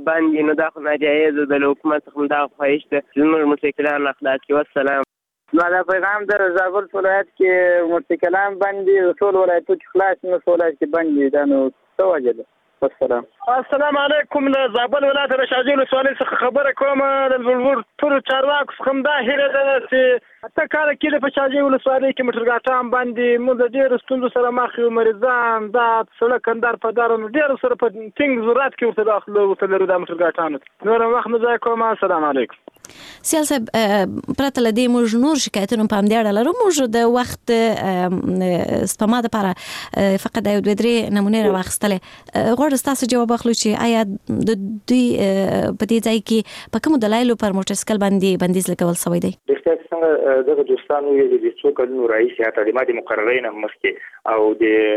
باندې نو دا خو ناجایز د حکومت څخه دا خواهش ده زموږ موټرسایکلان اخلاقي والسلام. نو دا پیغام در زابل ولایت کې موټرسایکلان باندې ټول ولایتو کې خلاص نه ولایت کې باندې دا نو څه وجه ده؟ السلام علیکم. له زابل ولایت د شاجوی ولسوالۍ څخه خبره کوم. د بلبل ټولو چارواکو څخه همدا هیله ده چې اته کاله کې په شاجوی ولسوالۍ کې موټرګاټان باندې موږ د ډېرو ستونزو سره مخ یو. مریضان دا سړک کندهار په دارو ډېرو سره په ټینګ ضرورت کې ورته داخلو ورته لرو د موټرګاټانو. نور وخت نه ځای کوم. السلام علیکم. سیال صاحب پرته له دې موږ نور شکایتونه په همدې اړه لرو. موږ د وخت سپما دپاره فقط یو دوه درې نمونې راواخیستلې. غواړو ستاسو جواب اخلو چې آیا د دوی په دې ځای کې په کومو دلایلو پر موټرسایکل باندې بندیز لګول شوی دی؟ څنګه دغه دوستانو ویلي د څو کلونو راهیسې تعلیمات مقررې نه مخکې او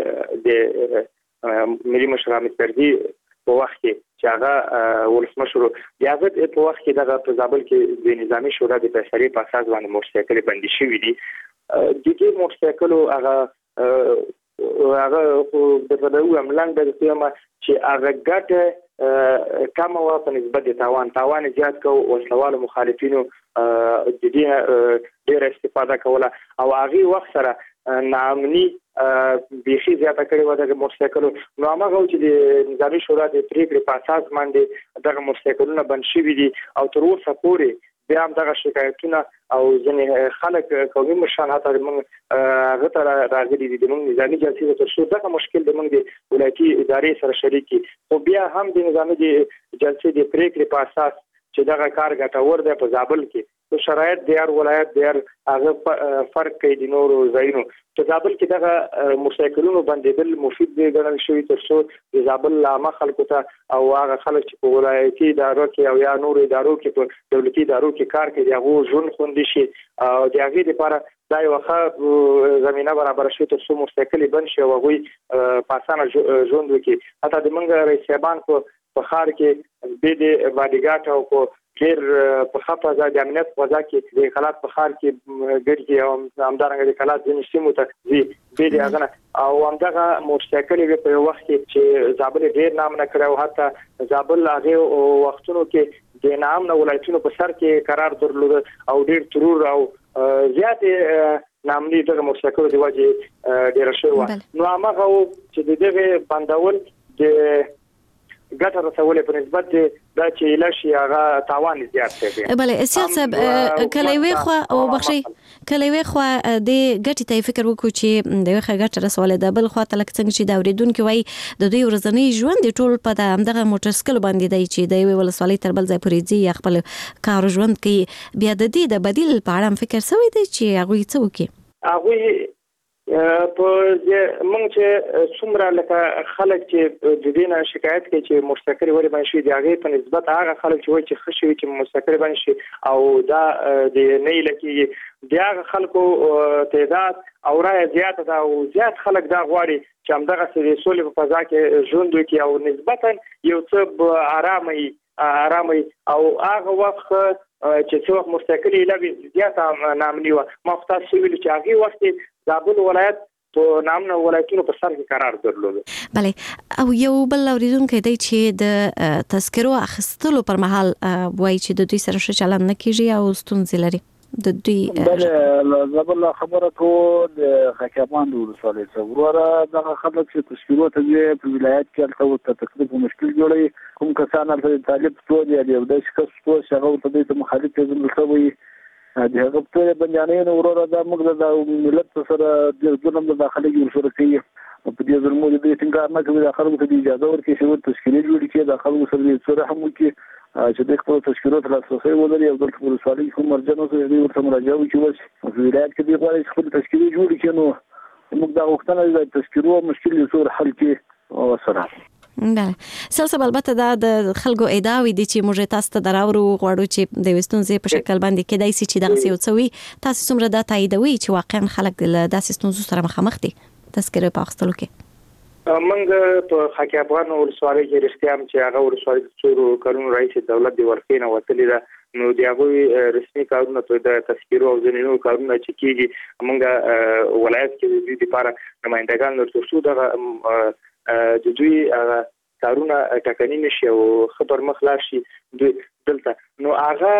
د ملي مشر حامد کرزي په وخت کې چې هغه ولسمشر یاغه په وخت کې دغه په زابل کې د نظامی شورا د فیصلې په اساس باندې موټرسایکل بندي شوی دي. د دې موټرسایکل هغه د بدو املان د تیمه چې هغه ګټه کم او په نسبت د تاوان زیات کو او سوال مخالفینو د دې ډېر استفاده کوله او هغه وخت سره نامني بيخي زیاته کړې و د موټرسایکل. نو هغه چې د نظامی شورا د پریکړې په اساس باندې دغه موټرسایکلونه بند شوي دي او تر اوسه پورې بیا هم دغه شکایتونه او ځینې خلک قومي مشران حتی موږ هغه ته راغلي دي د موږ نظامي جلسې تر څو دغه مشکل د موږ د ولایتي ادارې سره شریک دي. خو بیا هم د نظامي جلسې د پریکړې په اساس چې دغه کار ګټور دی په زابل کې شرایط د هر ولایت د هغه فرق کوي د نورو ځایونو. په زابل کې دغه موټرسایکلونو بندیدل مفید دی ګڼل شوی تر څو د زابل عامه خلکو ته او هغه خلک چې په ولایتي ادارو کې او یا نورو ادارو کې په دولتي ادارو کې کار کوي هغه ژوند خوندي شي او د هغې لپاره دا یو ښه زمینه برابر شي تر څو موټرسایکل بند شي او هغوی په اسانه ژوند وکړي. حتی د موږ رئیس صاحبان په ښار کې د باډیګارډ او په ډېر په خپه ځای د امنیت په ځای کې د خلات په ښار کې ګرځي او همدارنګه د خلات ځینې سیمو ته ځي به د هغه او همدغه موټرسایکل په یو وخت کې چې زابل ډېر نام نه کړی او حتی زابل هغه وختونو کې د نام نه ولایتونو په سر کې قرار درلود او ډېر ترور او زیات نامني دغه موټرسایکل د وجه ډېر شوی. نو هغه چې دغه بندول د ګټه رسولې په نسبت دا چې لشي هغه تاوان زیات دی. بله سیال صاحب کله وی خو او بخشي کله وی خو د ګټې ته فکر وکړو چې د وخه ګټه رسولې ده بل خو تلک څنګه چې دا اوریدونکو وای د دوی ورځنی ژوند ټول په دغه موټرسایکل باندې دی چې د ولسوالۍ تر بل ځای پورې ځي خپل کار ژوند کوي. بیا د دې د بدیل په اړه فکر شوی دی چې هغه څه وکړي؟ هغه په موږ چې څومره لکه خلک چې د دې نه شکایت کوي چې موټرسایکل ولې باندې شي د هغه په نسبت هغه خلک چې وایي چې خشوي چې موټرسایکل باندې شي او دا د نه لکه د هغه خلکو تعداد او رای زیات ده او زیات خلک دا غواړي چې همدغه سولې په فضا کې ژوند وکړي او نسبتا یو څه آرامي او هغه وخت چې څو موټرسایکل لوي زیات نامني و مختص ویل چې هغه وخت زابل ولایت په نامنه ولایتونو په سر کې قرار درلود. بله او یو بل اوریدونکو دی چې د تذکرو اخیستلو پر مهال وایي چې د دوی سره ښه چلند نه کیږي او ستونزې لري. د دوی بله زابل خبره کو د خاکیابان د ولسوالۍ څخه دغه خلک چې تذکرو ته په ولایت کې الته تکلیف مشکل جوړي کوم کسان الته طالب ټول یا د شخص ټول شغل ته د مخالف ځل کوي د هغه په بنیانې نو ورور دا موږ د ملت سره د ظلم د داخلي ورسره کوي په دې ظلم د دې څنګه نه کوي د خلکو ته اجازه ورکړي چې تشکیل جوړ کړي د خلکو سره سره هم وکړي چې د خپل تشکیلات ته لاسرسي ولري او د خپل سوالي کوم مرجانو سره دې ورته مراجعه وکړي چې ولایت کې د غواړي خپل تشکیل جوړ کړي نو موږ دا وختونه د تشکیلو مشکل یې سره حل کړي او سره بله سلسله البته دا د خلکو ادعاوي دي چې موږ تاسو ته دراورو غواړو چې د وستونزې په شکل باندې کېدای شي چې دغه یو څوي تاسو څومره دا تاییدوي چې واقعا خلک له داسې ستونزو سره مخامخ دي تذکره په اخیستلو کې؟ موږ په خاکیابان ولسوالۍ کې رښتیا هم چې هغه ولسوالۍ څو کارونه رئیس دولت دی ورکې نه وتلې ده نو د هغوی رسمي کارونه د تذکرو او ځینې کارونه چې کېږي موږ ولایت کې د دوی لپاره نمایندګان لرو تر څو دغه د دوی کارونه ټاکنی نشي او خبر مخلاص شي دلته نو هغه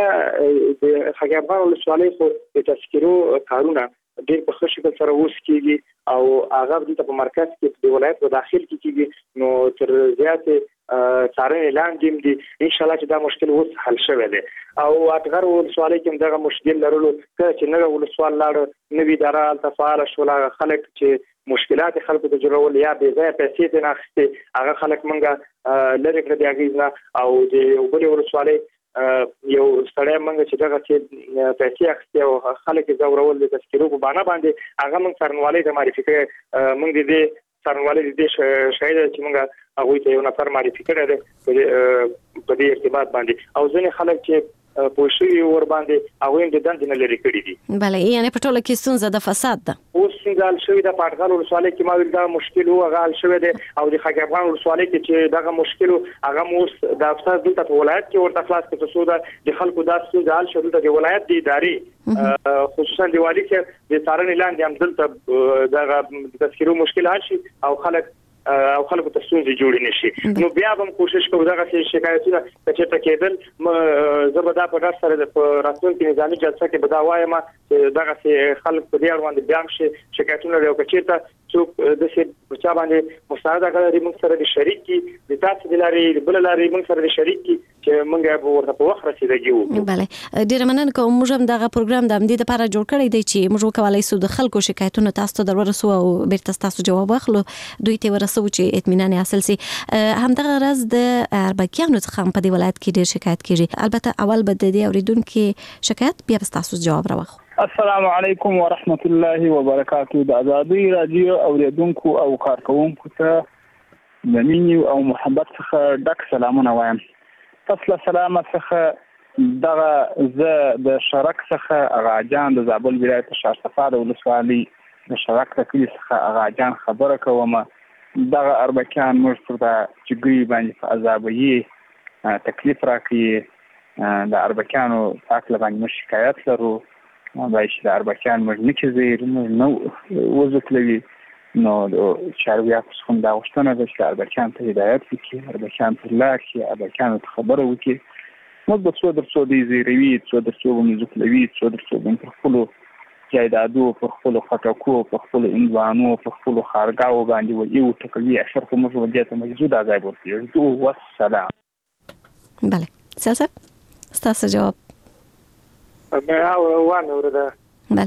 د خاک افغان ولسوالۍ خو د تذکرو کارونه ډېر په ښه شکل سره اوس کېږي او هغه دلته په مرکز کې د ولایت په داخل کې کېږي نو تر زیاتې څارنې لاندې دي ان شاء الله چې دا مشکل اوس حل شوی دی او اټغر ولسوالۍ کې دغه مشکل لرلو کله چې نوی ولسوال لاړ نوي اداره هلته فعاله شول هغه خلک چې مشکلات خلکو ته جوړول یا بې ځایه پیسې ترې اخیستې هغه خلک موږ لرې کړه د هغې نه او د بلې ولسوالۍ یو سړی موږ چې دغه چې پیسې اخیستې او خلک یې ځورول د تذکرو په بانه باندې هغه موږ څارنوالۍ ته معرفي کړی موږ د دې څارنوالۍ د دې شاهد چې موږ هغوی ته یو نفر معرفي کړی دی په دې ارتباط باندې او ځینې خلک چې پوښي ور باندې هغه د دندې نه لري کړی دي بله یعنی په ټوله کې ستونزه د فساد ده اوس څنګه حل شوی د پټغال ولسوالۍ کې ما ویل دا مشکل او هغه حل شوی دی او د خاک افغان ولسوالۍ کې چې دغه مشکل هغه موس د افسر دلته په ولایت کې ورته خلاص کړو څو د خلکو دا څه حل شول د ولایت د ادارې خصوصا د والی کې د څارنې لاندې هم دلته دغه تذکرو مشکل حل شي او خلکو ته ستونزې جوړې نشي نو بیا هم کوشش کوو دغه شکایتونه چې تکیدل زبدا په داس سره د راتلونکي نظامی جلسه کې بدا وایم دغه خلک په دې اړوند بیا شکایتونه لري او کچېته څوک د څه چا باندې مساعده کوي موږ سره د شریک کی د تاسو د لارې بل لارې موږ سره د شریک کی چې موږ ورته په وخت رسیدګو بله ډیر مننه کوم موږ هم دغه پروګرام د امنیت لپاره جوړ کړی دی چې موږ کولای شو د خلکو شکایتونه تاسو ته درورسو او بیرته تاسو جواب واخلو دوی ته ورسو چې اطمینان حاصل شي همدغه راز د اربکیانو څخه په دې ولایت کې ډیر شکایت کیږي البته اول به د دې اوریدونکو شکایت بیا تاسو جواب راوخ السلام علیکم ورحمت الله وبرکاته د آزادی رادیو اوریدونکو او کارکونکو ته د مینې او محبت څخه ډک سلامونه وایم تاسو سلام څخه دغه زه د شرک څخه اغاجان د زابل ولایت شارصفاد ولسوالۍ د شرک کلی څخه اغاجان خبره کوم دغه اربکیان موږ ته چې ګوي باندې په عذابوي تکلیف راکړي د اربکیانو پاک باندې شکایت لرو باید د اربکیان موږ نه چې نو وزکلوي نو چارواکو څخه دا غوښتنه ده چې اربکیان ته هدایت وکړي اربکیان ته لار کړي اربکیانو ته خبره وکړي موږ به څو درڅو د زیروي څو درڅو به مزکلوي څو درڅو به پر خپلو جایدادو پر خپلو خټکو پر خپلو اندوانو پر خپلو خارګاو باندې ویو ټکوي اشر خو موږ ودې ته موجود ځای ورکړو والسلام بله سلام ستاسو جواب وانه ورده بله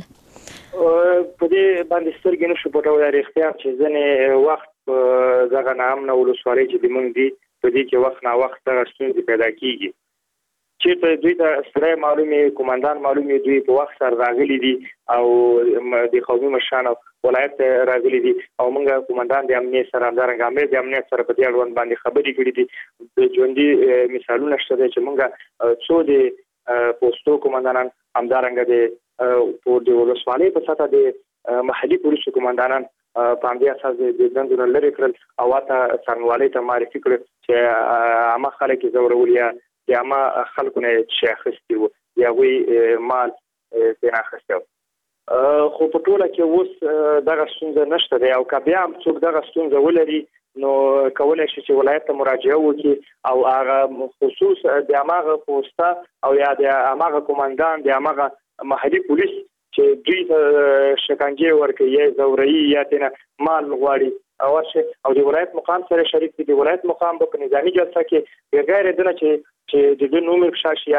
په دې باندې سترګې نشو پټولای اختیار چې ځنې وخت دغه نامنه ولسوالۍ چې د مونږ دي په دې کې وخت نا وخت ستونزې پیدا کیږي چې دوی ته سره معلومي کمانډان معلومي دوی په وخت سره راغلي دي او د قومي مشران ولایت راغلي دي او موږ کمانډان د امنیت سره همدارنګه امیر د امنیت سره په دې اړوند باندې خبرې کړې دي د ژوندۍ مثالونه شته چې موږ څو د پوسټو کمانډانان همدارنګه د د ولسوالۍ په سطح د محلي پولیسو کمانډانان په همدې اساس د دندونو لري کړل او واته څنګهوالۍ ته معرفي کړل چې عامه خلک زورول یا عامه خلکو نه شي اخیستي وو یا وی مال نه اخیستي خو په ټوله کې اوس دغه ستونزه نشته دی او که بیا هم څوک دغه ستونزه ولري نو کولای شي چې ولایت ته مراجعه وکړي او هغه خصوص د هغه پوسټه او یا د هغه کمانډان د هغه محلي پولیس چې دوی شکنجه ورکوي یا زوري یا تنه مال غواړي او د ولایت مقام سره شریک دي د ولایت مقام په نظامی جلسه کې بغیر دنه چې د نوم شاشي یا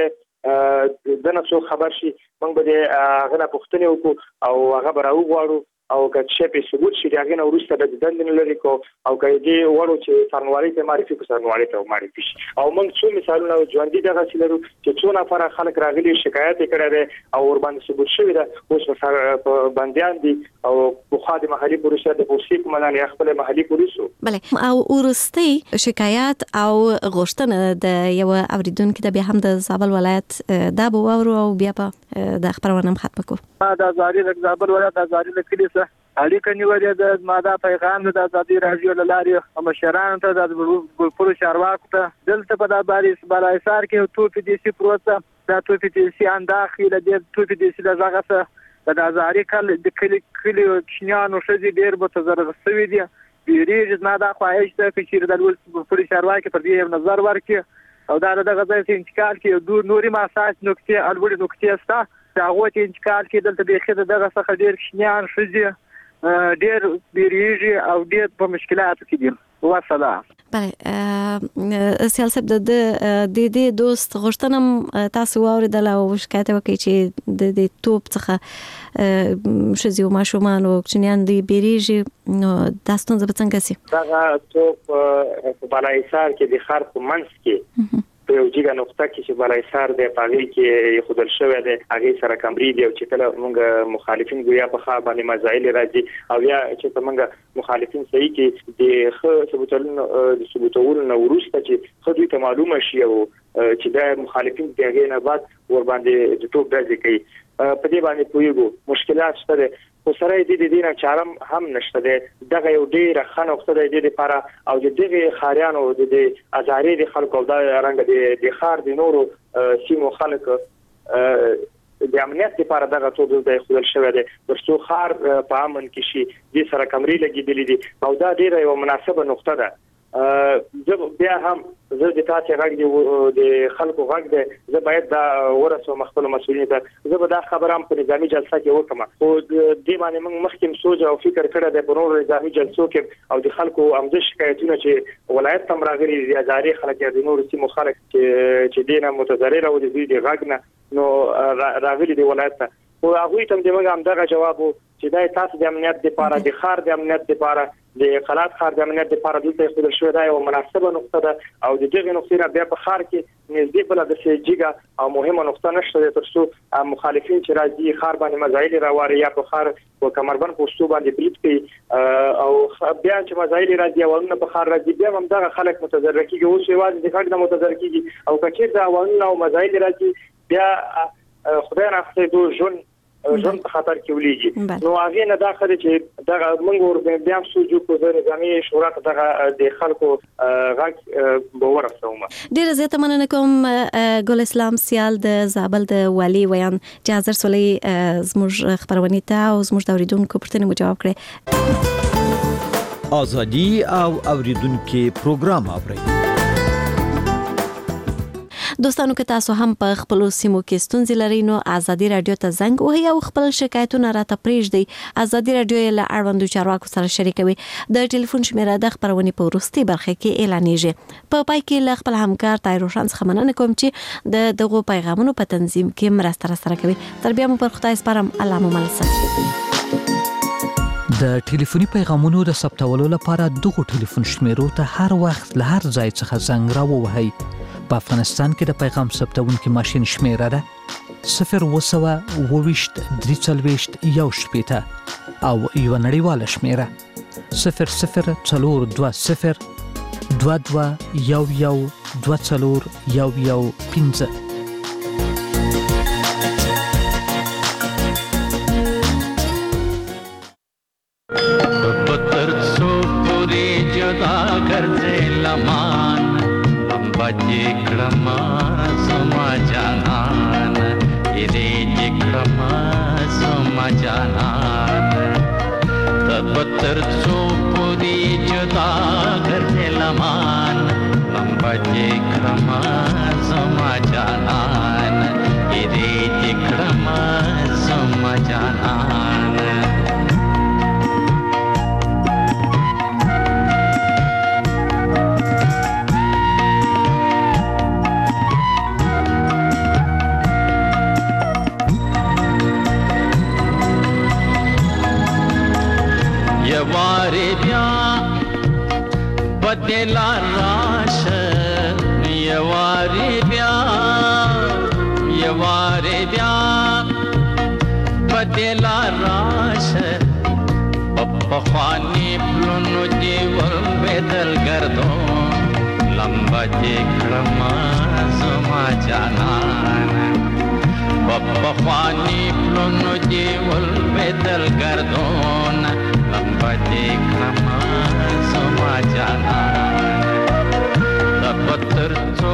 د دنه څو خبر شي موږ به هغه نه پوښتنه وکړو او هغه به راوغواړو او که چې په ثبوت شي هغه نه ورسته د دندن لري کو او که دې وړو چې څنګهوالي ته معرفي کو څنګهوالي ته معرفي شي او موږ څو مثالونه ژوندۍ دغه سلرو چې څو نفر خلک راغلي شکایت کړي او ور باندې ثبوت شوی ده اوس په بنديان دي او په خاطر محلي پولیسو د پولیسو کمانډان یا خپل محلي پولیسو بله او ورستي شکایت او غوښتنه د یو اوریدونکو د بیا هم د زابل ولایت د بوورو او بیا په د خبرونه ختم کو د زاري د زابل ولایت د زاري لکلي اړیکه نیولې د ماده پیغام د آزادي رادیو لارې مشرانو ته د ګلپورو چارواکو ته دلته په د بالایسار کې توپی دي سي پروسه دا توپی دي سي انداخي له دې توپی دي سي دغه د آزادي کله د کلی چنیانو شذي ډیر به تزر رسوي دي بیریږي. زما دا خواهش ده چې چېرې د لوړ پوړي چارواکي پر دې یو نظر ورکړي او دا دغه ځای ته انتقال کړي. نورې اساسي نقطې لوړې نقطې شته چې هغو ته انتقال کړي. دلته بیخي د دغه څخه ډېر کوچنیان ښځې ډېر بیریږي او ډېر په مشکلاتو کې دي. وسلام. بله سیال صاحب د دې دوست غوښتنه تاسو واورېدله او شکایت وکړئ چې د توپ څخه ښځې او ماشومان او کوچنیان دوی بیریږي، نو دا ستونزه به څنګه شي؟ دغه توپ په بالاحصار کې د ښار په منځ کې په یو جګه نقطه کې چې بالاحصار دی په هغې کې ایښودل شوی دی، هغې سره کمرې دي او چې کله موږ مخالفین ګویا په خوا باندې مزایل راځي او یا چې موږ مخالفین صحیح کې د ښه ثبوتولو نه وروسته چې ښه دوی ته معلومه شي او چې دا مخالفین د هغې نه بعد ورباندې د توپ ډزې کوي. په دې باندې پوهېږو مشکلات شته دی، خو سره یې د دې نه چاره هم نشته دی. دغه یو ډېره ښه نقطه دی د دې لپاره او د دغې ښاریانو د هزارې د خلکو او دا رنګه د ښار د نورو سیمو خلک د امنیت لپاره دغه توپ دلته ایښودل شوی دی تر څو ښار په امن کې شي. دې سره کمرې لګېدلې دي او دا ډېره یوه مناسبه نقطه ده. زه بیا هم زه د تاسو غږ د خلکو غږ دی، زه باید دا ورسوم خپل مسؤلینو ته. زه به دا خبره هم په نظامي جلسه کې وکړم، خو دې باندې موږ مخکې سوچ او فکر کړی دی په نورو نظامي جلسو کې او د خلکو همدا شکایتونه چې ولایت ته هم راغلي دي، هزارې خلک یا د نورو سیمو خلک چې دې نه متضرر او د دوی د غږ نه نو راغلي دي ولایت ته، خو هغوی ته موږ همدغه جواب و چې دا تاسو د امنیت لپاره د ښار د امنیت لپاره د قلات ښار د امنیت لپاره دلته ایښودل شوی دی او مناسبه نقطه ده او د دغې نقطې نه بیا په ښار کې نږدې بله داسې جګه او مهمه نقطه نشته دی تر څو مخالفین چې راځي ښار باندې مزایل راواري یا په ښار په کمربند پوستو باندې برید کوي او بیا چې مزایل راځي اولونه په ښار راځي بیا هم دغه خلک متضرر کېږي. اوس یوازې د غږ نه متضرر کېږي او که چېرته اولونه او مزایل راځي بیا خدای ناخواسته دو ژوند په خطر کې ولېږي. نو هغې نه دا ښه دی چې دغه موږ بیا هم سوچ وکړو د نظامي شورا ته دغه د خلکو غږ به ورسوم. ډېره زیاته مننه کوم ګل اسلام سیال د زابل د والي ویان چې حاضر سولې زموږ خپرونې ته او زموږ د اورېدونکو پوښتنې مو جواب کړې. ازادي او اوریدونکو پروګرام اورئ. دوستانو که تاسو هم په خپل سیمو کې ستونزې لرئ نو ازادي رادیو ته زنګ وهئ او خپل شکایتونه راته پرېږدئ. ازادي رادیو یې له اړوندو چارواکو سره شریکوي. د ټلیفون شمیره د خپرونې په وروستۍ برخه کې اعلانېږي. په پای کې له خپل همکار طاهر روشن څخه مننه کوم چې د دغو پیغامونو په تنظیم کې مرسته راسره کوي. تر بیا مو پر خدای سپارم. الله مو مل شه. د ټلیفوني پیغامونو د ثبتولو لپاره دغه ټلیفون شمیرو ته هر وخت له هر ځای څخه زنګ راووهئ. په افغانستان کې د پیغام ثبتونکي ماشین شمیره ده 022-340-1 او یو نړیواله شمیره 002022112415. जिक्रमा सुमा जानन इरे जिक्रमा सुमा जानन तबतर चोपुरी जुदा करते लमान लंबा जिक्रमा सुमा जानन इरे जिक्रमा सुमा जानन यवारे ब्या बदला राश यवारे ब्या बदला राश पप्पानी प्लुनु जीवन बेदल कर दो लंबा जिक्रमा सुमा जानन पप्पानी प्लुनु जीवन बेदल कर दो लंबा जिक्रमा सुमा जानन तपतर